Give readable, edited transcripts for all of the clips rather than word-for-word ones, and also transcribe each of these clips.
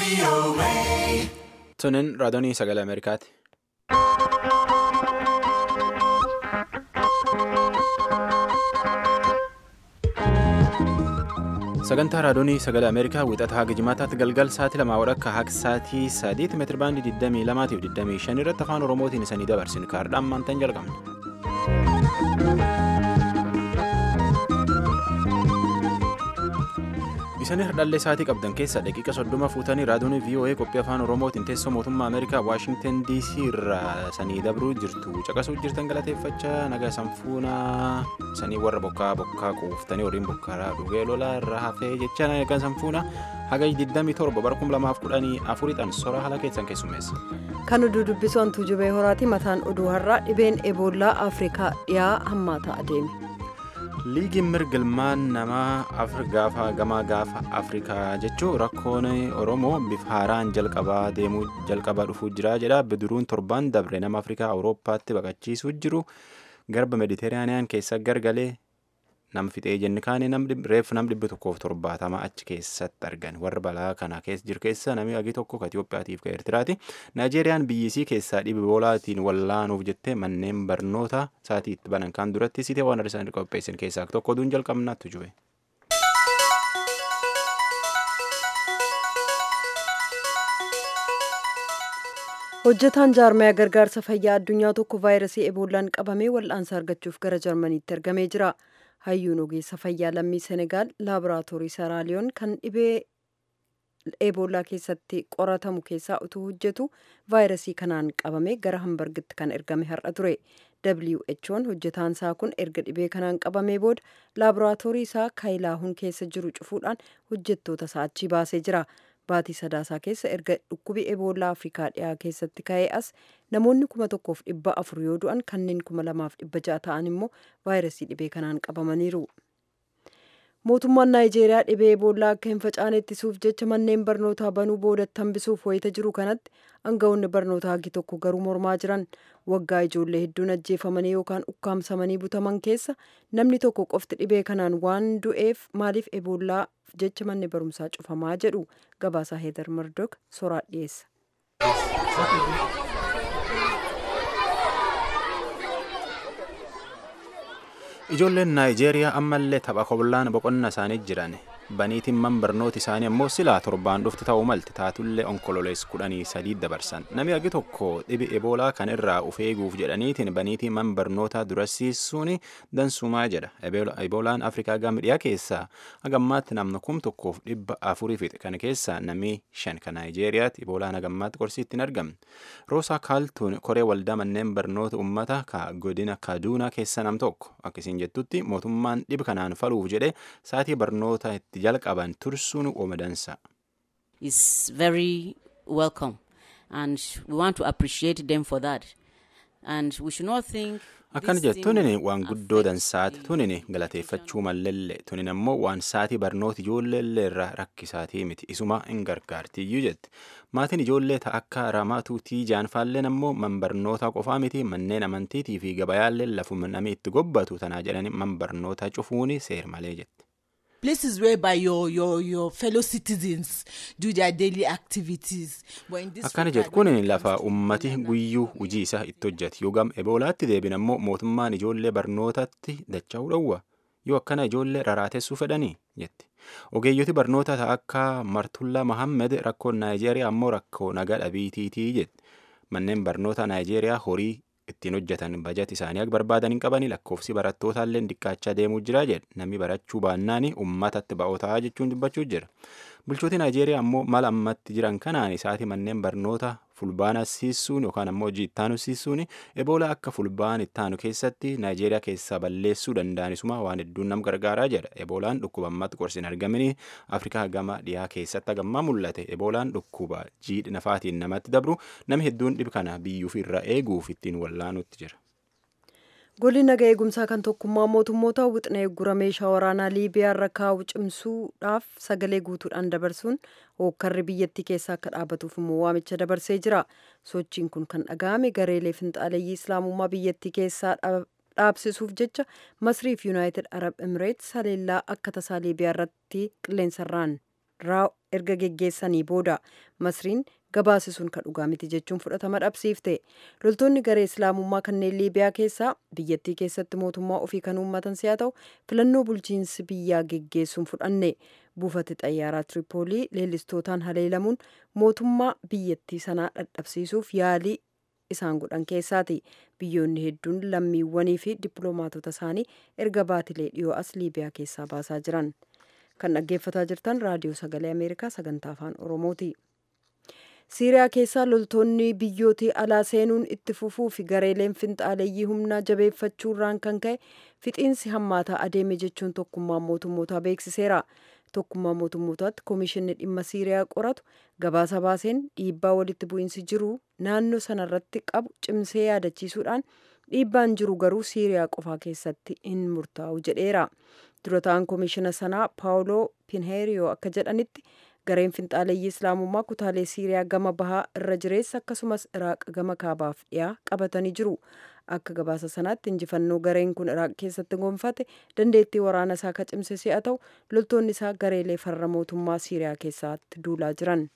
Tunin raadiyoo sagalee Ameerikaati. Sagantaa raadiyoo sagalee Ameerikaa wixata haga jimaataatti galgal sa'aatii 2 haga sa'aatii 3 meetira baandii 22 fi 25 irratti afaan Oromootiin isanii dabarsin kaardhaan maantaan jalqabna. Isanii hardhallee sa'aatii qabdan keessa daqiiqa 30 fuutanii raadiyoo VOA qophii afaan Oromootiin teessoo mootummaa Ameerikaa Waashingtan DC irraa sanii dabruu jirtu caqasuu jirtan galateeffachaa nagaa sanfuunaa sanii warra bokkaa quuftanii horiin bokkaa dhugee lolaa irraa hafee jecha nagaa sanfuunaa haga 27 bara 2014 sora haala keessan keessummeessa. Kan oduu dubbisu Antuu Jubee Horaati. Mataan oduu har'aa dhibeen Eboolaa Afrikaa dhiyaa hammaataa adeeme. Liigiin mirgilmaan namaa gaafa Afrikaa jechuun rakkoon Oromoo bifa haaraan jalqabaa dhufuu jira jedha. Bidiruun torban dabre nama Afrikaa Awurooppaatti baqachiisuu jiru garba Mediteraaniyaan keessa gargalee nama fixee jenni kaanii reef nam 170 achi keessatti argan. Warra balaa kana keessa jiru keessa namni hagi tokko ka Itoophiyaatiif ka Eertiraati. Naayijeeriyaan biyyisii keessaa dhibee Eboolaatiin wallaanuuf jettee manneen barnoota isaatii itti banan kan duratti sitee waan isaan qopheessan keessaa tokko oduun jalqabnaatti jube. Hojjetaan jaarmaya gargaarsa fayyaa addunyaa tokko vaayirasii Eboolaan qabamee wal'aansa argachuuf gara Jarmaniitti ergamee jira. Hayyuun ogeessa fayyaa lammii Senegaal laaboraatoorii Seraaliyoon kan dhibee Eboolaa keessatti qoratamu keessaa utuu hojjetu vaayirasii kanaan qabamee gara Hambargitti kan ergame har'a ture. WHO'n hojjetaan isaa kun erga dhibee kanaan qabamee booda laaboraatoorii isaa Kaayilaahuun keessa jiru cufuudhaan hojjettoota isaa achii baasee jira. Baatii sadaasaa keessa erga dhukkubi Eboolaa Afrikaa dhiyaa keessatti ka'ee as namoonni 1,400 yoo du'an kanneen 2,600 ta'an immoo vaayirasii dhibee kanaan qabamaniiru. Mootummaan Naayijeeriyaa dhibee Eboolaa akka hin facaane ittisuuf jecha manneen barnootaa banuu boodatti hambisuuf wayita jiru kanatti aangawoonni barnootaa hagi tokko garuu mormaa jiran. Waggaa ijoollee hedduun ajjeefamanii yookaan ukkaamsamanii butaman keessa namni tokko qofti dhibee kanaan waan du'eef maaliif Eboolaa jecha manni barumsaa cufamaa jedhu gabaasaa Heedar Mardok soraa dhiyeessa. Ijoolleen Naayijeeriyaa ammallee tapha kobollaan boqonnaa isaanii jiran. Baniitiin man barnooti isaanii ammoo silaa torbaan dhufti ta'uu malti taatullee onkololees 13 dabarsan. Namni hagi tokko dhibi Eboolaa kan irraa of eeguuf jedhaniitiin baniitiin man barnootaa durasiisuun dansumaa jedha. Eboolaan Afrikaa gama dhiyaa keessaa hagammaatti namni 1,400 fixe. Kana keessaa namni 5 kan Naayijeeriyaatti Eboolaan hagammaatti qorsiitti hin argamne. Roosaa Kaaltuun koree waldaa manneen barnoota uummata godina Kaduunaa keessa nam tokko. Akkasiin jettutti mootummaan dhiba kanaan faluuf jedhee sa'aatii barnoota itti jalqaban tursuun oomadansa. Is very welcome and we want to appreciate them for that and we should not think akkana jettuun waan guddoo dansaati tunin galateeffachuu mallelle tunin ammoo waan sa'aatii barnoota ijoollee irraa rakkisaatii miti isuma hin gargaartiyyuu jette. Maatiin ijoollee akka Raamaatuutii jaanfaalleen ammoo man barnoota qofaa miti manneen amantiitii fi gabayaallee lafuma namni itti gobbatu tanaa jedhanii man barnoota cufuuni seer malee jette. Places whereby your fellow citizens do their daily activities. Akkana jettuun lafa ummati guyyuu hojii isaa itti hojjetu yoo gam Eboolaatti deebin ammoo mootummaan ijoollee barnootatti dacha'uu dhowwa yoo akkana ijoollee raraatessuu fedhanii jetti. Ogeeyyoti barnoota akka Martullaa Mohammed rakkoon Naayijeeriyaa ammoo rakkoo nagaa dhabiitiitii jetti. Manneen barnoota Naayijeeriyaa horii ittiin hojjetan bajet isaanii akka barbaadan hin qabanii lakkoofsi barattootallee xiqqaachaa deemuu jira jedhe. Namni barachuu baannaan uummatatti ba'ootaa jechuun dubbachuu jira. Bulchootii Naayijeeriyaa ammoo mala ammatti jiran kanaan isaatii manneen barnoota fulbaana siisuun yookaan ammoo jiittaanu siisuun Eboolaa akka fulbaan ittaanu keessatti Naayijeeriyaa keessaa balleessuu danda'anisuma waan hedduun nam gargaaraa jedha. Eboolaan dhukkuba ammatti qorsi hin argamini Afrikaa gama dhiyaa keessatti hagammaa mul'ate. Eboolaan dhukkuba jiidhi nafaatiin namatti dabru namni hedduun dhiba kana biyyuuf irra eeguuf ittiin wallaanutti jira. Golli nagaa eegumsaa kan tokkummaa mootummoota wixinee eeggura meeshaa waraanaa Liibiyaa irra kaa'u cimsuudhaaf sagalee guutuudhaan dabarsuun hookkarri biyyattii keessa akka dhaabatuuf immoo waamicha dabarsee jira. Sochiin kun kan dhaga'ame gareelee finxaaleeyyii Islaamummaa biyyattii keessaa dhaabsisuuf jecha Masrii fi Yuunaayitid Arab Emireets haleellaa akka tasaa Liibiyaa irratti qilleensarraan erga geggeessanii booda Masriin gabaasi sun kan dhugaa miti jechuun fudhatama dhabsiifte. Loltoonni garee Islaamummaa kanneen Liibiyaa keessaa biyyattii keessatti mootummaa ofii kan uummatan si'a ta'u filannoo bulchiinsi biyyaa geggeessuun fudhanne. Buufati xayyaaraa Tiripoolii leellistootaan haleelamuun mootummaa biyyattii sanaa dhadhabsiisuuf yaalii isaan godhan keessaati. Biyyoonni hedduun lammiiwwanii fi dippiloomaatota isaanii erga baatilee dhiyoo as Liibiyaa keessaa baasaa jiran. Kan dhaggeeffataa jirtan raadiyoo sagalee Ameerikaa sagantaa afaan Oromooti. Siiriyaa keessaa loltoonni biyyootii alaa seenuun itti fufuu fi gareeleen finxaaleeyyii humnaa jabeeffachuurraan kan ka'e fixiinsi hammaataa adeeme jechuun tokkummaan mootummootaa beeksiseera. Tokkummaan mootummootaatti koomishinni dhimma Siiriyaa qoratu gabaasa baaseen dhiibbaa walitti bu'iinsi jiru naannoo sanarratti qabu cimsee yaadachiisuudhaan dhiibbaan jiru garuu Siiriyaa qofaa keessatti hin murtaa'u jedheera. Dura ta'an koomishina sanaa Paawuloo Pinheeriyoo akka jedhanitti gareen finxaaleeyyii Islaamummaa kutaalee Siiriyaa gama bahaa irra jireessa akkasumas Iraaq gama kaabaaf dhiyaa qabatanii jiru. Akka gabaasa sanaatti injifannoo gareen kun Iraaq keessatti gonfate dandeettii waraana isaa ka cimse si'a ta'u loltoonni isaa gareelee farra mootummaa Siiriyaa keessatti duulaa jiran.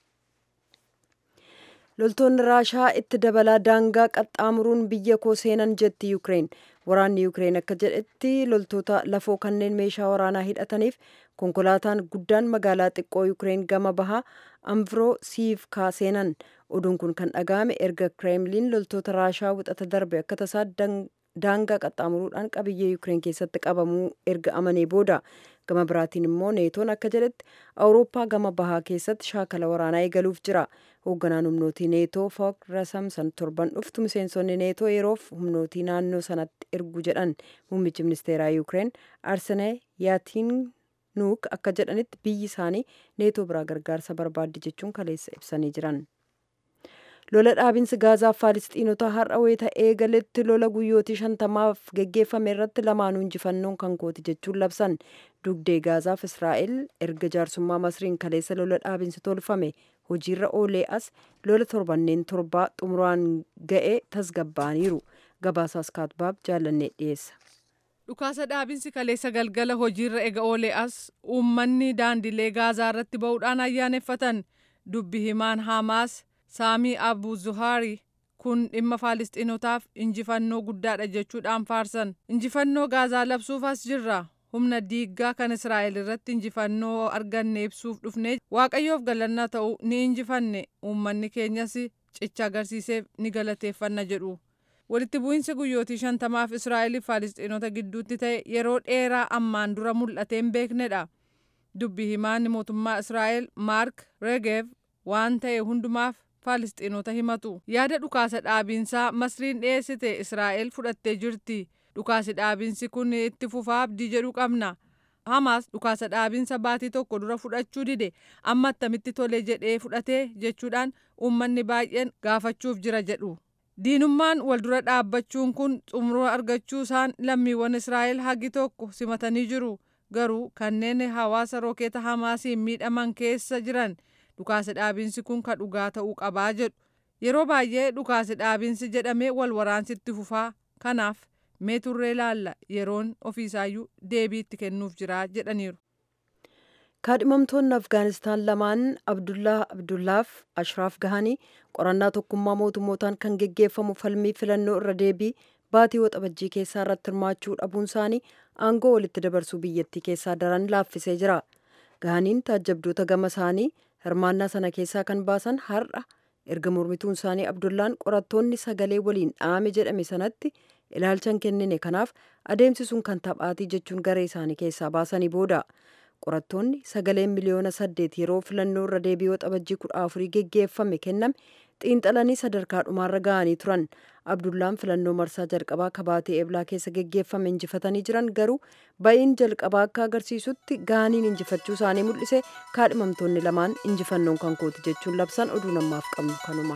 Loltoonni Raashaa itti dabalaa daangaa qaxxaamuruun biyya koo seenan jetti Yuukireen. Waraanni Yuukireen akka jedhetti loltoota lafoo kanneen meeshaa waraanaa hidhataniif konkolaataan guddaan magaalaa xiqqoo Yuukireen gama bahaa Amvrosiivkaa seenan. Oduun kun kan dhaga'ame erga Kireemliin loltoota Raashaa wixata darbe akka tasaa daangaa qaxxaamuruudhaan qabiyyee Yuukireen keessatti qabamuu erga amanee booda. Gama biraatiin immoo neetoon akka jedhetti Awurooppaa gama bahaa keessatti shaakala waraanaa eegaluuf jira. Hoogganaan humnootii neetoo Fook Rasamsan torban dhuftu miseensonni neetoo yeroof humnootii naannoo sanatti ergu jedhan. Muummichi ministeeraa Yuukireen Arsenee Yaatiinuuk akka jedhanitti biyyi isaanii neetoo biraa gargaarsa barbaaddi jechuun kaleessa ibsanii jiran. Lola dhaabinsi Gaazaaf Faalisxiinota har'a wayita eegaletti lola guyyootii 50 geggeeffame irratti lamaanuu injifannoon kan kooti jechuun labsan. Dugdee Gaazaaf Israa'el erga jaarsummaa Masriin kaleessa lola dhaabinsi tolfame hojiirra oolee as lola torbanneen torbaa xumuraan ga'ee tasgabbaaniiru. Gabaasaas kaatbaab jaalannee dhiyeessa. Dhukaasa dhaabinsi kaleessa galgala hojiirra ega oolee as uummanni daandilee Gaazaa irratti ba'uudhaan ayyaaneffatan. Dubbi himaan Hamaas Saamii Abu Zuhaari kun dhimma Faalisxiinotaaf injifannoo guddaadha jechuudhaan faarsan. Injifannoo Gaazaa labsuuf as jirra. Humna diiggaa kan Israa'el irratti injifannoo arganne ibsuuf dhufne Waaqayyoof galannaa ta'u ni injifanne. Uummanni keenyas cicha agarsiiseef ni galateeffanna jedhu. Walitti bu'iinsi guyyootii 50 Israa'eliif Faalisxiinota gidduutti ta'e yeroo dheeraa ammaan dura mul'ateen beeknedha. Dubbi himaan mootummaa Israa'el Maark Regev waan ta'e hundumaaf Faalisxiinota himatu. Yaada dhukaasa dhaabinsaa Masriin dhiyeessite Israa'el fudhattee jirti. Dhukaasi dhaabinsi kun itti fufaa abdii jedhu qabna. Hamaas dhukaasa dhaabinsa baatii tokko dura fudhachuu dide amma attamitti tole jedhee fudhatee jechuudhaan uummanni baay'een gaafachuuf jira jedhu. Diinummaan wal dura dhaabbachuun kun xumura argachuu isaan lammiiwwan Israa'el hagi tokko simatanii jiru. Garuu kanneen hawaasa rookeeta Hamaasiin miidhaman keessa jiran dhukaasa dhaabinsi kun ka dhugaa ta'uu qabaa jedhu. Yeroo baay'ee dhukaasa dhaabinsi jedhamee wal waraansitti fufaa. Kanaaf mee turree laalla yeroon ofiisaayyuu deebii itti kennuuf jira jedhaniiru. Kaadhimamtoonni Afgaanistaan lamaan Abdullaaf Ashraaf Gahanii qorannaa tokkummaa mootummootaan kan geggeeffamu falmii filannoo irra deebii baatii waxabajjii keessaa irratti hirmaachuu dhabuun isaanii aangoo walitti dabarsuu biyyattii keessaa daran laaffisee jira. Gahaniin taajjabdoota gama isaanii hirmaannaa sana keessaa kan baasan har'a erga mormituun isaanii Abdullaan qorattoonni sagalee waliin dhaame jedhame sanatti ilaalchan kennine kanaaf adeemsi sun kan taphaatii jechuun garee isaanii keessaa baasanii booda qorattoonni sagaleen miliyoona 8 yeroo filannoo irra deebii waxabajjii 14 geggeeffame kenname xiinxalanii sadarkaa dhumaarra ga'anii turan. Abdullaan filannoo marsaa jalqabaa kabaatee eblaa keessa geggeeffame injifatanii jiran garuu ba'iin jalqabaa akka agarsiisutti Gahaniin injifachuu isaanii mul'ise. Kaadhimamtoonni lamaan injifannoon kan kooti jechuun labsan. Oduu namaaf qabnu kanuma.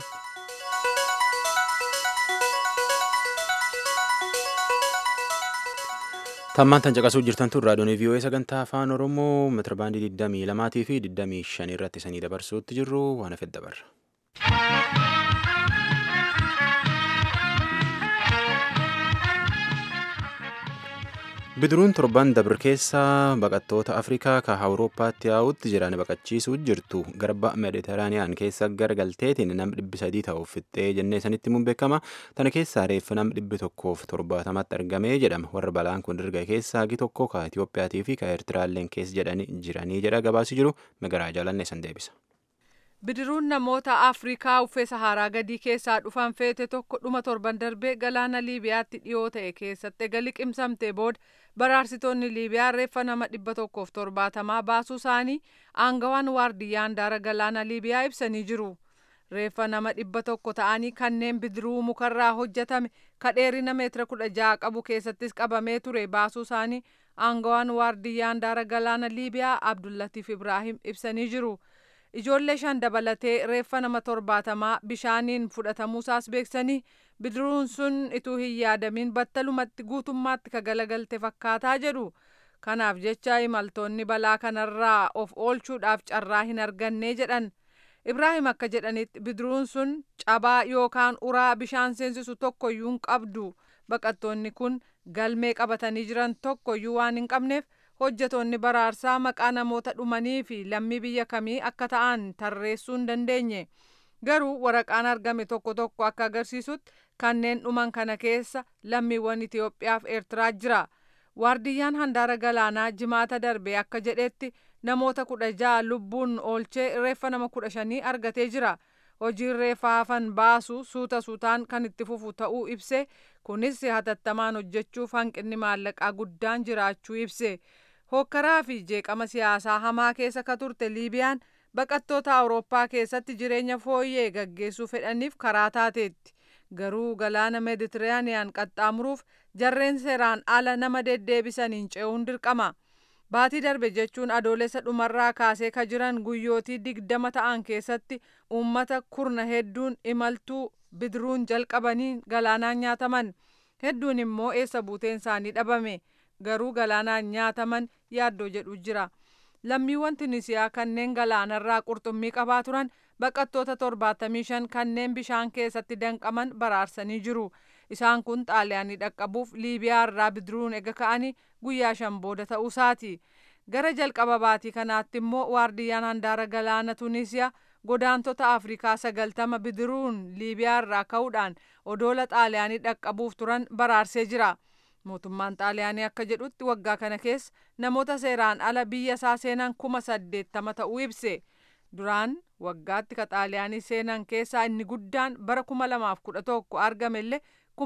Tammaan tan caqasuu jirtan tun raadiyoon VOA sagantaa afaan Oromoo meetira baandii 22 fi 25 irratti isanii dabarsuutti jirru waan hafe dabarra. Bidiruun torban dabre keessa baqattoota Afrikaa ka Awurooppaatti yaa'utti jiran baqachiisuu jirtu garba Meediteraaniyaan keessa garagalteetiin nam 300 ta'uuf fixxee jennee sanitti mun beekama. Tana keessaa reeffa nam 170 argamee jedhama. Warra balaan kun dirga keessaa gi tokko ka Itiyoophiyaatii fi ka Eertiraalleen keessa jiranii jedha gabaasi jiru Megaraa Jaalanne san deebisa. Bidiruun namoota Afrikaa uffee Saharaa gadii keessaa dhufan feete tokko dhuma torban darbee galaana Liibiyaatti dhiyoo ta'e keessatti eega liqimsamtee booda baraarsitoonni Liibiyaa reeffa nama 170 baasuu isaanii aangawaan waardiyyaan handaara galaana Liibiyaa ibsanii jiru. Reeffa nama 100 ta'anii kanneen bidiruu mukarraa hojjetame ka dheerina meetira 16 qabu keessattis qabamee ture baasuu isaanii aangawaan waardiyyaa handaara galaana Liibiyaa Abdullatiif Ibraahim ibsanii jiru. Ijoollee 5 dabalatee reeffa nama 70 bishaaniin fudhatamuusaas beeksanii bidiruun sun ituu hin yaadamin battalumatti guutummaatti ka galagalte fakkaataa jedhu. Kanaaf jecha imaltoonni balaa kanarraa of oolchuudhaaf carraa hin arganne jedhan. Ibraahim akka jedhanitti bidiruun sun cabaa yookaan uraa bishaan seensisu tokkoyyuu hin qabdu. Baqattoonni kun galmee qabatanii jiran tokkoyyuu waan hin qabneef hojjetoonni baraarsaa maqaa namoota dhumanii fi lammii biyya kamii akka ta'an tarreessuu hin dandeenye. Garuu waraqaan argame tokko tokko akka agarsiisutti kanneen dhuman kana keessa lammiiwwan Itiyoophiyaa fi Eertiraa jira. Waardiyyaan handaara galaanaa jimaata darbe akka jedhetti namoota 16 lubbuun oolchee reeffa nama 15 argatee jira. Hojiin reeffa hafan baasu suuta suutaan kan itti fufu ta'uu ibse. Kunis hatattamaan hojjechuuf hanqinni maallaqaa guddaan jiraachuu ibse. Hokkaraa fi jeeqama siyaasaa hamaa keessa ka turte Liibiyaan baqattoota Awurooppaa keessatti jireenya fooyyee gaggeessuu fedhaniif karaa taateetti. Garuu galaana Meeditiraaniyaan qaxxaamuruuf jarreen seeraan ala nama deddeebisaniin ce'uun dirqama. Baatii darbe jechuun adoolessa dhumarraa kaasee ka jiran guyyootii 20 ta'an keessatti uummata kurna hedduun imaltuu bidiruun jalqabanii galaanaan nyaataman. Hedduun immoo eessa buuteen isaanii dhabame. Garuu galaanaan nyaataman yaaddoo jedhu jira. Lammiiwwan Tunisiyaa kanneen galaanarraa qurxummii qabaa turan baqattoota 75 kanneen bishaan keessatti danqaman baraarsanii jiru. Isaan kun Xaaliyaanii dhaqqabuuf Liibiyaa irraa bidiruun ega ka'anii guyyaa 5 booda ta'uusaati. Gara jalqaba baatii kanaatti immoo waardiyyaan handaara galaana Tunisiyaa godaantota Afrikaa 90 bidiruun Liibiyaa irraa ka'uudhaan odoola Xaaliyaanii dhaqqabuuf turan baraarsee jira. Mootummaan Xaaliyaanii akka jedhutti waggaa kana keessa namoota seeraan ala biyya isaa seenan 80 ta'uu ibse. Duraan waggaatti ka Xaaliyaanii seenan keessaa inni guddaan bara 2011 argamellee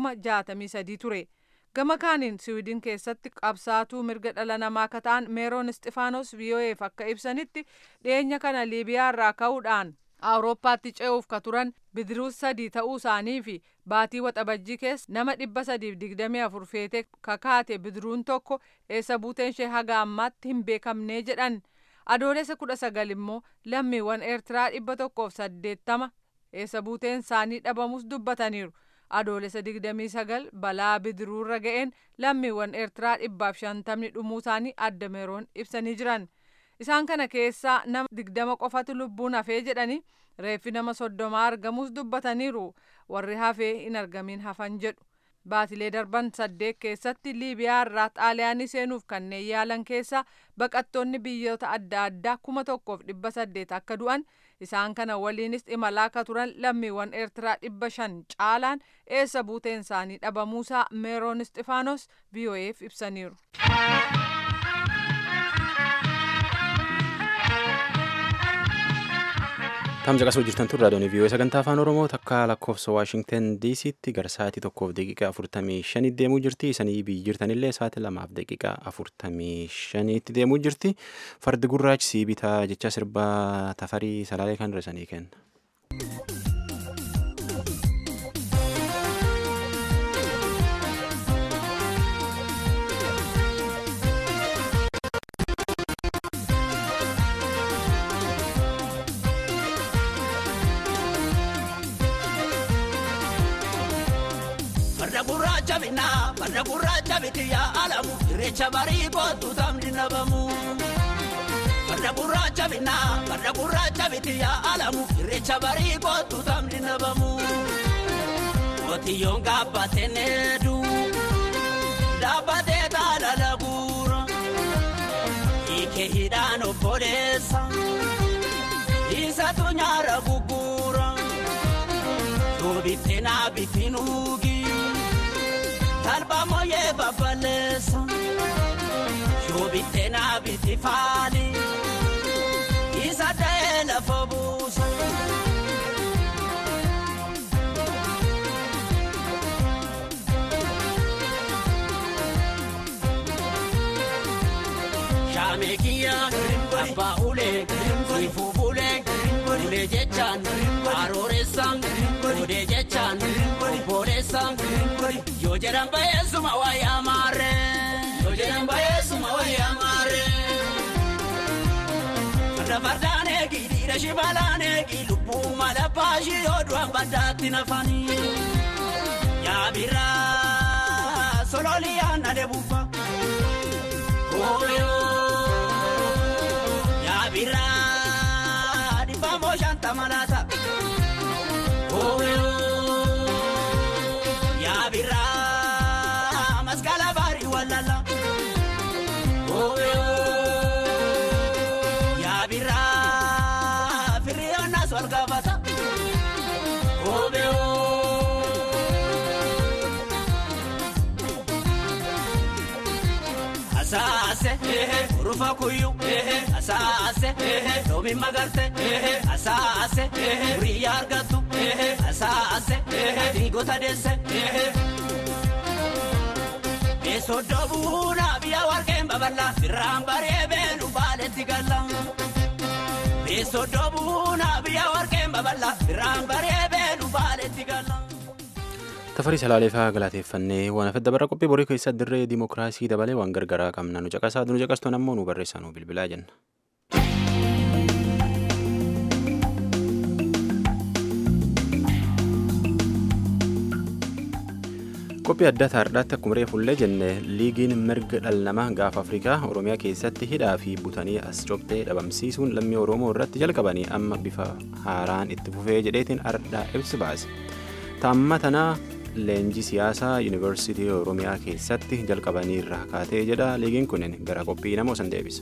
63 ture. Gama kaaniin Siwiidin keessatti qabsaatuu mirga dhala namaa ka ta'an Meeroon Isxifaanos VOA'f akka ibsanitti dhiyeenya kana Liibiyaa irraa ka'uudhaan Awurooppaatti ce'uuf ka turan bidiruu 3 ta'uu isaanii fi baatii waxabajjii keessa nama 324 feetee kakaate bidiruun tokko eessa buuteen ishee haga ammaatti hin beekamnee jedhan. Adoolessa 19 immoo lammiiwwan Eertiraa 180 eessa buuteen isaanii dhabamus dubbataniiru. Adoolessa 29 balaa bidiruurra ga'een lammiiwwan Eertiraa 150 dhumuu isaanii adda Meeroon ibsanii jiran. Isaan kana keessaa nama 20 qofatu lubbuun hafee jedhanii reeffi nama 30 argamus dubbataniiru. Warri hafee hin argamin hafan jedhu. Baatilee darban 8 keessatti Liibiyaa irraa Xaaliyaanii seenuuf kanneen yaalan keessaa baqattoonni biyyoota adda addaa 1,800 akka du'an, isaan kana waliinis imalaa ka turan lammiiwwan Eertiraa 500 caalaan eessa buuteen isaanii dhabamuusaa Meeroon Isxifaanos VOA'f ibsaniiru. Tamsa qasoo jirtan turre raadiyoon VOA sagantaa afaan Oromoo takka lakkoofsa Waashingtan DC'tti gara sa'aatii 1:45 deemuu jirti. Isanii biyyi jirtanillee sa'aatii 2:45 deemuu jirti. Fardi gurraachi sii bitaa jecha sirbaa Tafarii Salaalee kan risanii kenna. Farda gurraacha biti yaa alamu irreecha barii kootu tamdi nabamu. Farda gurraacha biti yaa alamu irreecha barii kootu tamdi nabamu. Otiyyoon gaabbatee needu dhaabbatee taala laguura ike hidhaan obboleessa isatu nyaara guguura yobitte naa bitinuugi talba moyee babbaleessa yobitte naa bitifaali isa ta'ee lafa buusa. Shamekiya, abba ule, sifu ule, ule jechan, aroresan, ule jechan, oboresan, yo jedhan bayeesuma wayya maare, yo jedhan bayeesuma wayya maare. Farda fardaan eegi, dhiira shibalaan eegi, lubbuu malabaashi yoo du'an baddaatti nafani. Yaa biraa sololiyaan adeebuufa. Bira di famo shanta malata ya bira maskala bari walala ya bira firiona sorgavata asase rufa kuyu asase domi magarte asase riyargatu asase digota desse eso dobuna biya warken baballa rambare benu baleti galla eso dobuna biya warken baballa rambare benu baleti galla. Tafarii Salaaleefaa galateeffannee waan afedda barra qophii borii keessa dirree dimookiraasii dabalee waan gargaraa qabna nu caqastuun ammoo nu barreessaa nu bilbilaa jenna. Qophii adda taardhaatti akkuma reefullee jenne liigiin mirga dhala namaa gaafa Afrikaa Oromiyaa keessatti hidhaa fi butanii as cobxee dhabamsiisuun lammii Oromoo irratti jalqabanii amma bifa haaraan itti fufee jedheetiin ardhaa ibsi baase. Taamma tanaa leenjii siyaasaa yuunivarsiitii Oromiyaa keessatti jalqabanii irraa kaatee jedha liigiin kunin gara qophii namoo san deebisa.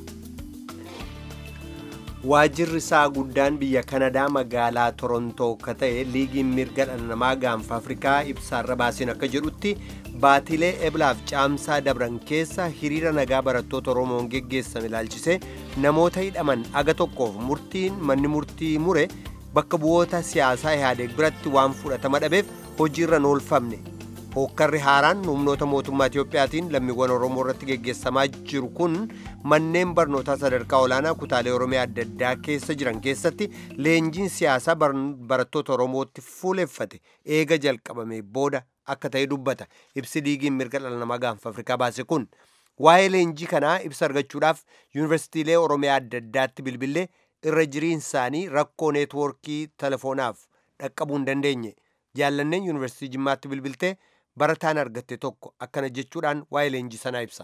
Waajjirri isaa guddaan biyya Kanadaa magaalaa Torontoo akka ta'e liigiin mirga dhala namaa gaanfa Afrikaa ibsaarra baaseen akka jedhutti baatilee eblaaf caamsaa dabran keessa hiriira nagaa barattoota Oromoon geggeessame ilaalchisee namoota hidhaman aga tokkoof manni murtii mure bakka bu'oota siyaasaa Ihaadeeg biratti waan fudhatama dhabeef hojiirra oolfamne. Hookkarri haaraan humnoota mootummaa Itiyoophiyaatiin lammiiwwan Oromoo irratti geggeessamaa jiru kun manneen barnootaa sadarkaa olaanaa kutaalee Oromiyaa adda addaa keessa jiran keessatti leenjiin siyaasaa barattoota Oromootti fuuleffate eega jalqabame booda akka ta'e dubbata. Ibsi liigiin mirga dhala namaa gaanfa Afrikaa baase kun waa'ee leenjii kanaa ibsa argachuudhaaf yuunivarsiitiilee Oromiyaa adda addaatti bilbilee irra jiriin isaanii rakkoo neetwoorkii telefoonaaf dhaqqabuu hin dandeenye. Jaallanneen yuunivarsiitii Jimmaatti bilbiltee barataan argatte tokko akkana jechuudhaan waa'ee leenjii sanaa ibsa.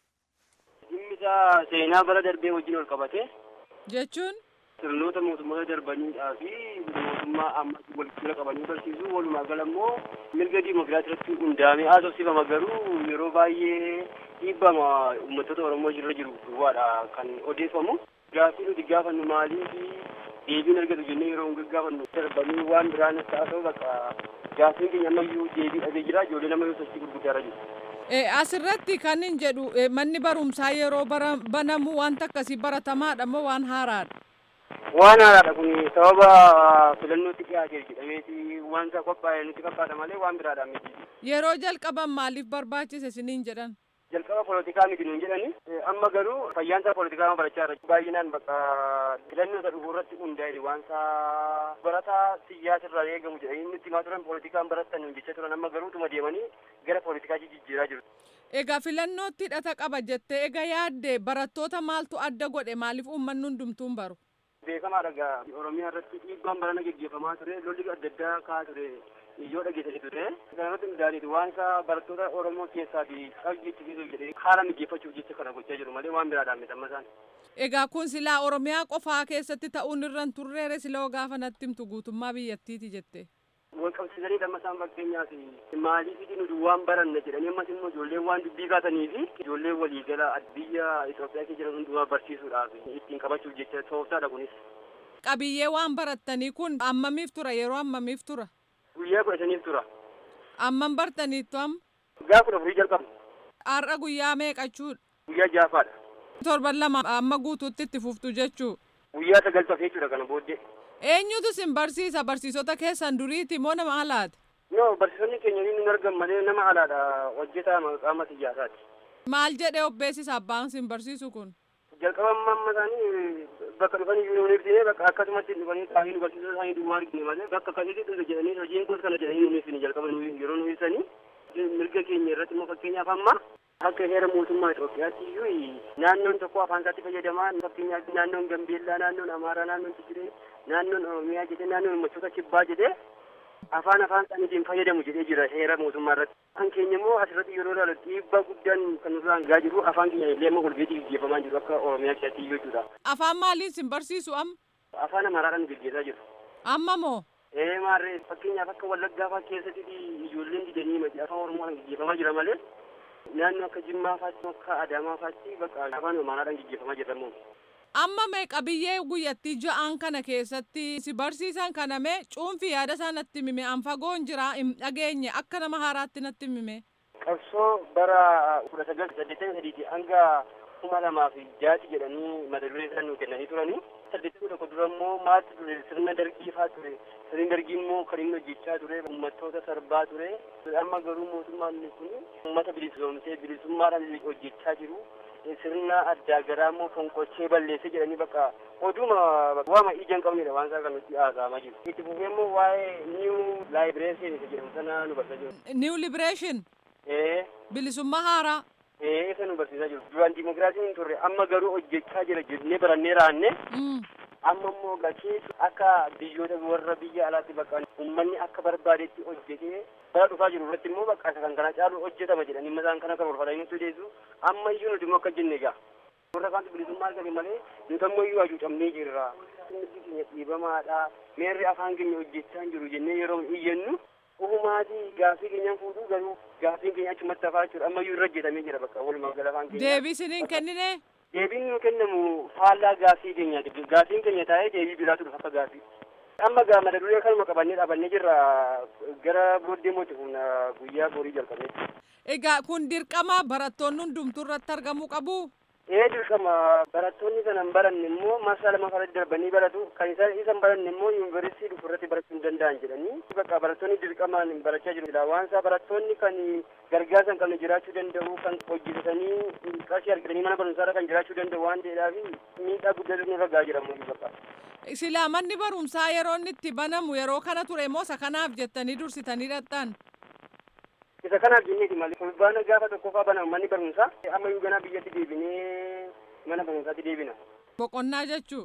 Dhimmi isaa seenaa bara darbee wajjin ol qabate. Jechuun? Sirnoota mootummoota darbaniidhaa fi mootummaa amma wal jala qabanii barsiisuu walumaa gala immoo mirga diimokiraasii irratti hundaa'amee haasofsiifama garuu yeroo baay'ee dhiibbama uummattoota Oromoo irra jiru duwwaadha kan odeeffamu. Gaaffii nuti gaafannu maaliif deebiin argatu jennee yeroo hundaa gaafannu darbanii waan biraan ta'uu bakka gaaffiin keenya ammayyuu deebii dhabee jira ijoollee nama yoo sochii gurguddaarra jiru. Asirratti kan hin jedhu manni barumsaa yeroo banamu wanta akkasii baratamaadha moo waan haaraadha? Waan haaraadha kun sababa filannootti dhiyaatee jedhameeti wanta qophaa'e nuti fakkaata malee waan biraadha miti. Yeroo jalqaban maaliif barbaachise isiniin jedhan? Jalqaba poolitikaa miti nuun jedhani amma garuu fayyaansa poolitikaa barachaa irra baay'inaan bakka filannoota dhufuu irratti hundaa'e waansa barataa siyaasarraa eegamu jedhanii nutti himaa turan poolitikaan barattan nuun jechaa turan amma garuu tuma deemanii gara poolitikaa jijjiiraa jiru. Egaa filannootti hidhata qaba jettee egaa yaadde barattoota maaltu adda godhe maaliif uummanni hundumtuun baru? Beekamaadha egaa Oromiyaa irratti dhiibbaan barana geggeeffamaa ture lolli adda addaa ka'aa ture. Yoo dhageessanii ture kanarratti hundaa'aniitu waan isaa barattoota Oromoo keessaa fi qabjiitti jedhee haala mijeeffachuuf jecha kana gochaa jiru malee waan biraadhaan miti amma isaan. Egaa kun silaa Oromiyaa qofaa keessatti ta'uun irra hin turreere silaa gaafa natti himtu guutummaa biyyattiiti jette. wal qabsiisanii dhimma isaan fakkeenyaaf maaliif nuti waan baranna jedhanii ammas immoo ijoolleen waan dubbii kaasanii fi ijoolleen waliigala biyya Itoophiyaa keessa jiran hundumaa barsiisuudhaaf ittiin qabachuuf jecha tooftaadha kunis. Qabiyyee waan barattanii kun ammamiif tura yeroo ammamiif tura? Guyyaa 10 tura. Ammam bartaniittu amma? Gaafa 4 jalqabu. Har'a guyyaa meeqachuudha? Guyyaa 6ffaadha. Torban 2 amma guutuutti itti fuftu jechuu? Guyyaa 9 jechuudha kana booddee. Eenyutu sin barsiisa barsiisota keessan duriiti moo nama alaati? No, barsiisonni keenya nu argan malee nama alaadha hojjetaa qaama siyaasaati. Maal jedhee obbeessisa abbaan sin barsiisu kun? Jalqaba amma isaanii bakka dhufanii yuunivarsiitii bakka akkasumatti dhufanii taa'anii nu barsiisota isaanii duwwaa argine malee bakka akkasitti dhufe jedhanii hojiin kun kana jedhanii nu ibsine jalqaba yeroo nu ibsanii mirga keenya irratti immoo fakkeenyaaf amma akka heera mootummaa Itoophiyaatti iyyuu naannoon tokko afaan isaatti fayyadamaa fakkeenyaaf naannoon Gambeellaa, naannoon Amaaraa, naannoon Tigiree, naannoon Oromiyaa jedhee naannoon uummattoota kibbaa jedhee afaan isaaniitiin fayyadamu jedhee jira heera mootummaa irratti. Afaan keenya immoo asirratti yeroo ilaalu dhiibbaa guddaan kan nurraan gahaa jiru afaan keenya illee immoo golgeetii gaggeeffamaa jiru akka Oromiyaa keessatti iyyuu jechuudha. Afaan maaliin sin barsiisu amma? Afaan Amaaraadhaan gaggeessaa jiru. Amma moo? Maarree fakkeenyaaf akka Wallaggaa fa'aa keessatti ijoolleen didanii mati afaan Oromoodhaan gaggeeffamaa jira malee naannoo akka Jimmaa fa'aatti akka Adaamaa fa'aatti bakka afaan Amaaraadhaan gaggeeffamaa jira immoo. Amma meeqa biyyee guyyattii ja'aan kana keessatti si barsiisan kana mee cuunfii yaada isaa natti mime an fagoon jira hin dhageenye akka nama haaraatti natti mime. Qabsoo bara 1983 hanga 2006 jedhanii mata duree isaan nuu kennanii turanii 81 dura immoo maaltu ture sirna dargii fa'aa ture sirni dargii immoo kan inni hojjechaa ture uummattoota sarbaa ture amma garuu mootummaan kun uummata bilisoomsee bilisummaadhaan hojjechaa jiru. Sirna addaa garaa immoo fonqolchee balleessee jedhanii bakka oduma waama ijaan qabnedha waan isaa kan nutti haasa'amaa jiru. Itti fufee immoo waa'ee New Liberation jedhamu sana nu barsiisaa jiru. New Liberation? Bilisummaa haaraa? Isa nu barsiisaa jiru. Duraan dimokiraasiin hin turre amma garuu hojjechaa jira jennee barannee raanne. Amma immoo gatii akka biyyoota warra biyya alaatti bakka uummanni akka barbaadetti hojjetee bara dhufaa jiru irratti immoo bakka kan kana caalu hojjetama jedhanii masaan kana kan orfatanii nutti deessu amma iyyuu nuti immoo akka jenne egaa warra kaantu bilisummaa argate malee nuti ammoo iyyuu hacuucamnee jirra. Mirgi keenya dhiibamaadha meerri afaan keenya hojjechaa hin jiru jennee yeroo iyyannu uumaatii gaafii keenyaan fuudhuu garuu gaafiin keenya achumatti hafaa jechuudha amma iyyuu irra hojjetamee jira bakka walumaa gala afaan keenya. Deebii isiniin kennine? Deebiin nu kennamu faallaa gaafii keenyaati. Gaafiin keenya taa'ee deebii biraatu dhufa akka gaafii. Amma mata duree kanuma qabannee dhaabannee jirra gara booddee mootii kun guyyaa borii jalqabnee. Egaa kun dirqama barattoonni hundumtuu irratti argamuu qabu? Dirqama barattoonni sana hin baranne immoo marsaa lama faradi darbanii baratu kan isa hin baranne immoo yuunivarsiitii dhufu irratti barachuu hin danda'an jedhanii bakka barattoonni dirqamaan barachaa jiru. Waan isaa barattoonni kan gargaarsa hin qabne jiraachuu danda'u kan hojjetatanii qarshii argatanii mana barumsaarra kan jiraachuu danda'u waan ta'eedhaaf miidhaa guddaa nurra gahaa jira ammoo bakka. Silaa manni barumsaa yeroo inni itti banamu yeroo kana ture moo isa kanaaf jettanii dursitanii dhaqxan? Isa kanaaf jenneeti malee fulbaana gaafa tokkoffaa banamu manni barumsaa amma iyyuu ganaa biyyatti deebinee mana barumsaatti deebina. Boqonnaa jechuu?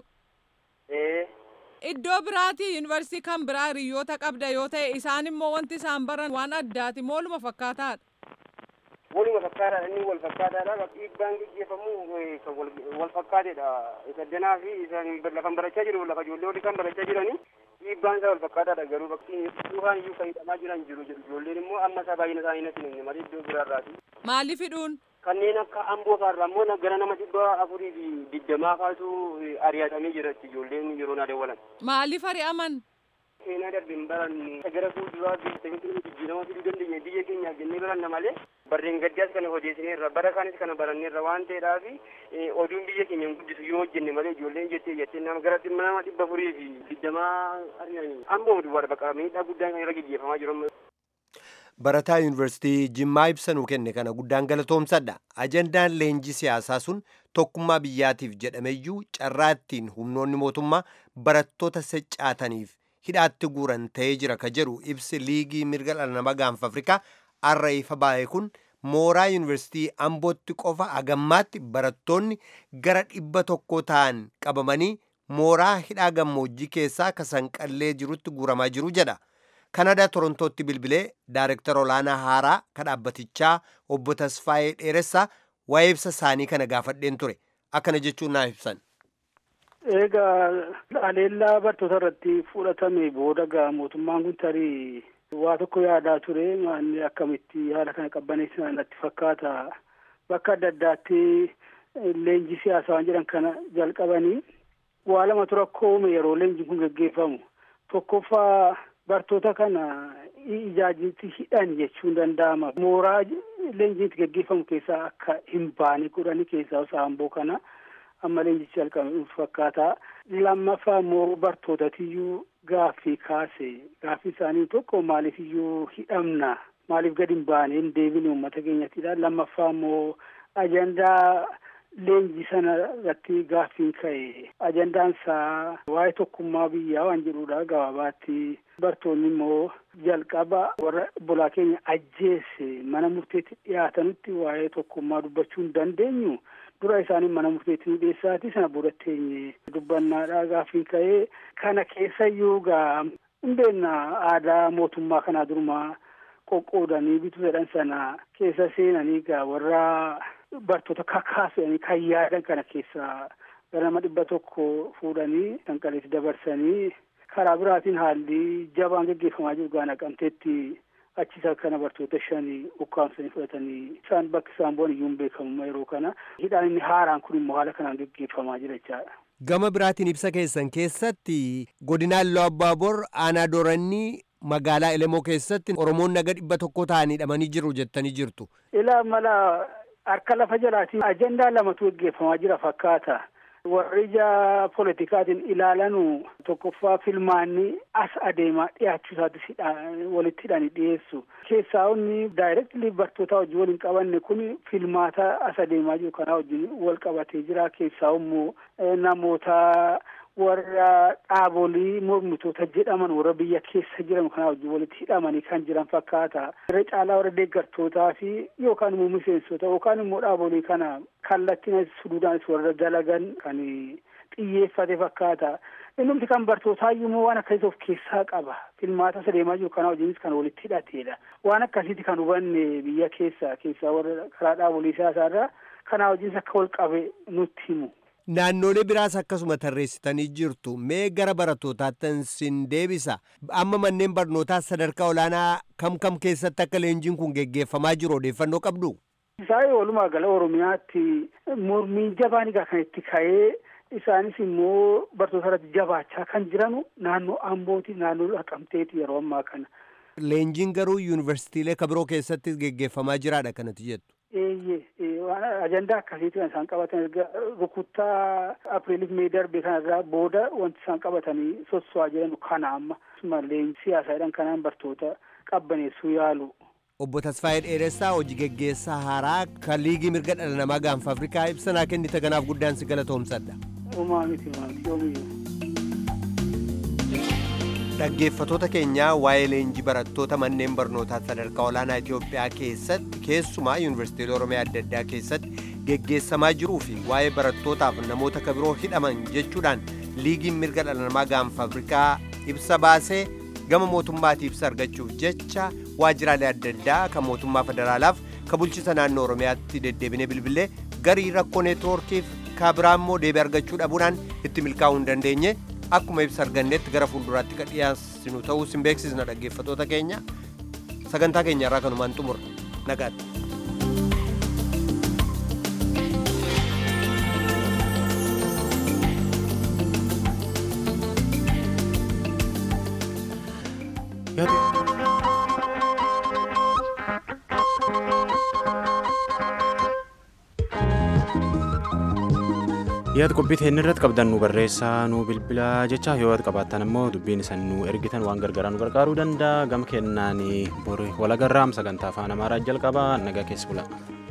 Iddoo biraatii yuunivarsiitii kan biraa hiriyoota qabda yoo ta'e isaan immoo wanti isaan baran waan addaati mooluma fakkaataadha. Waluma fakkaataadha inni wal fakkaataadha dhiibbaan gaggeeffamu wal fakkaateedha isa danaa fi isaan lafan barachaa jiru lafa ijoollee walii kan barachaa jiranii dhiibbaan isaa wal fakkaataadha garuu bakki duukaan iyyuu fayyadamaa jiran jiru jedhu ijoolleen immoo amma isaa baay'ina isaanii natti hin malee iddoo biraarraati. Maaliif hidhuun? Kanneen akka amboo fa'aarraa immoo gara nama 420 faatu ari'atamee jira ijoolleen yeroo na dawwalan. Maaliif ari'aman? Seenaa darbe hin baranne gara fuulduraa biyya jijjiirama fiduu dandeenya biyya keenyaaf jennee baranna malee barreen gaddaas kana odeessineerra bara kaanis kana baranneerra waan ta'eedhaaf oduun biyya keenya hin guddisu yoo hojjenne malee ijoolleen jettee nama gara nama 420 ari'anii amboo duwwaadha bakka miidhaa guddaan irra gaggeeffamaa jiru. Barataa yuunivarsiitii Jimmaa ibsa nuu kenne kana guddaan galatoomsadha. Ajandaan leenjii siyaasaa sun tokkummaa biyyaatiif jedhameyyuu carraa ittiin humnoonni mootummaa barattoota seccaataniif hidhaatti guuran ta'ee jira ka jedhu ibsi liigii mirga dhala namaa gaanfa Afrikaa har'a ifa baay'ee kun mooraa yuunivarsiitii Ambootti qofa agammaatti barattoonni gara 100 ta'an qabamanii mooraa hidhaa gammoojjii keessaa kasanqallee jirutti guuramaa jiru jedha. Kanadaa Torontootti bilbilee Daayireektar olaanaa haaraa ka dhaabbatichaa obbo Tasfaayee Dheeressaa waa'ee ibsa isaanii kana gaafadheen ture. Akkana jechuun naaf ibsan. Egaa haleellaa barattoota irratti fudhatame booda gaa mootummaan kun tarii waa tokko yaadaa ture maanni akkamitti haala kana qabbaneessan natti fakkaata. Bakka adda addaatti leenjii siyaasaa waan jedhan kana jalqabanii waa lamatu rakkoo uume yeroo leenjiin kun gaggeeffamu. Tokkoffaa barattoota kana ijaajiitti hidhan jechuun danda'ama. Mooraa leenjiitti gaggeeffamu keessaa akka hin baane godhanii keessaa saamboo kana amma leenjichi jalqabe fakkaata. Lammaffaa immoo barattootatiyyuu gaaffii kaase. Gaaffii isaanii tokko maaliifiyyuu hidhamna? Maaliif gadi hin baane hin deebine uummata keenyatidha. Lammaffaa immoo ajandaa leenjii sana irratti gaaffiin ka'e. Ajandaan isaa waa'ee tokkummaa biyyaa waan jedhudha gabaabaatti. Barattoonni immoo jalqaba warra bolaa keenya ajjeese mana murteetti dhiyaatanitti waa'ee tokkummaa dubbachuu hin dandeenyu. Dura isaanii mana murteetti nu dhiyeessaati sana boodatteenye dubbannaadha gaaffiin ka'ee. Kana keessayyuu gaa hin beekna aadaa mootummaa kanaa durumaa qoqqoodanii bituu jedhan sana keessa seenanii gaa warra barattoota kakaasanii kan yaadan kana keessaa gara nama 100 fuudhanii sanqaleetti dabarsanii karaa biraatiin haalli jabaan gaggeeffamaa jiru gaa Naqamteetti achisa kana barattoota 5 ukkaamsanii fudhatanii isaan bakki isaan bu'an iyyuu hin beekamu yeroo kana hidhaan inni haaraan kun immoo haala kanaan gaggeeffamaa jira jechaadha. Gama biraatiin ibsa keessan keessatti godinaan Iluu Abbaabor aanaa Doorannii magaalaa Elemoo keessatti Oromoon naga 100 ta'anii hidhamanii jiru jettanii jirtu. Ilaa mala harka lafa jalaatiin ajandaa lamatu gaggeeffamaa jira fakkaata. Warri ija politikaatiin ilaalanu tokkoffaa filmaanni as adeemaa dhiyaachuu isaatis walitti hidhanii dhiyeessu. Keessaa inni daayireektilii barattoota wajjin waliin qabanne kun filmaata as adeemaa jiru kanaa wajjin wal qabatee jira. Keessaa immoo namoota warra dhaabolii mormitoota jedhaman warra biyya keessa jiran kanaa wajjin walitti hidhamanii kan jiran fakkaata. Irra caalaa warra deeggartootaa fi yookaan immoo miseensota yookaan immoo dhaabolii kana kallattiin suduudaanis warra dalagan kan xiyyeeffate fakkaata. Innumti kan barattootaayyuu immoo waan akkasii of keessaa qaba. Filmaata adeemaa jiru kanaa wajjinis kan walitti hidhateedha. Waan akkasiiti kan hubanne biyya keessaa warra karaa dhaabolii siyaasaarraa kanaa wajjinis akka wal qabe nutti himu. Naannolee biraas akkasuma tarreessitanii jirtu. Mee gara barattootaatti sin deebisa. Amma manneen barnootaa sadarkaa olaanaa kam keessatti akka leenjiin kun geggeeffamaa jiru odeeffannoo qabdu? Isaa walumaa gala Oromiyaatti mormiin jabaan egaa kan itti ka'ee isaanis immoo barattoota irratti jabaachaa kan jiranu naannoo Ambooti, naannoo Naqamteeti yeroo ammaa kana. Leenjiin garuu yuunivarsiitiilee kabiroo keessatti geggeeffamaa jiraadha kanatti jettu. Ajandaa akkasiitu kan isaan qabatan rukuttaa Apriiliif Mee darbe kanarraa booda wanti isaan qabatanii sosso'aa jiran kana amma leenjii siyaasaadhaan kanaan barattoota qabbaneessuu yaalu. Obbo Tasfaayee Dheeressaa hojii geggeessaa haaraa kan liigii mirga dhala namaa gaanfa Afrikaa ibsanaa kennite kanaaf guddaan si galatoomsadha. Dhaggeeffatoota keenyaa waa'ee leenjii barattoota manneen barnootaa sadarkaa olaanaa Itoophiyaa keessatti keessumaa yuunivarsiitiilee Oromiyaa adda addaa keessatti geggeessamaa jiruu fi waa'ee barattootaaf namoota kabiroo hidhaman jechuudhaan liigiin mirga dhala namaa gaanfa Afrikaa ibsa baasee gama mootummaatii ibsa argachuuf jecha waajjiraalee adda addaa kan mootummaa federaalaaf kan bulchiinsa naannoo Oromiyaatti deddeebinee bilbilee garii rakkoo neetwoorkiif kabiraa immoo deebii argachuu dhabuudhaan itti milkaa'uu hin dandeenye. Akkuma ibsa argannetti gara fuulduraatti kan dhiyaasinu ta'uu sin beeksisna dhaggeeffatoota keenya. Sagantaa keenya irraa kanumaan xumurra. Nagaatti. yaada qophii teenya irratti qabdan nu barreessaa nu bilbilaa jecha yoo qabaattan immoo dubbiin isan nu ergitan waan gargaaraa nu gargaaruu danda'a gama kennaan bori walagarraam sagantaa afaan amaaraa jalqaba nagaa keessa bula.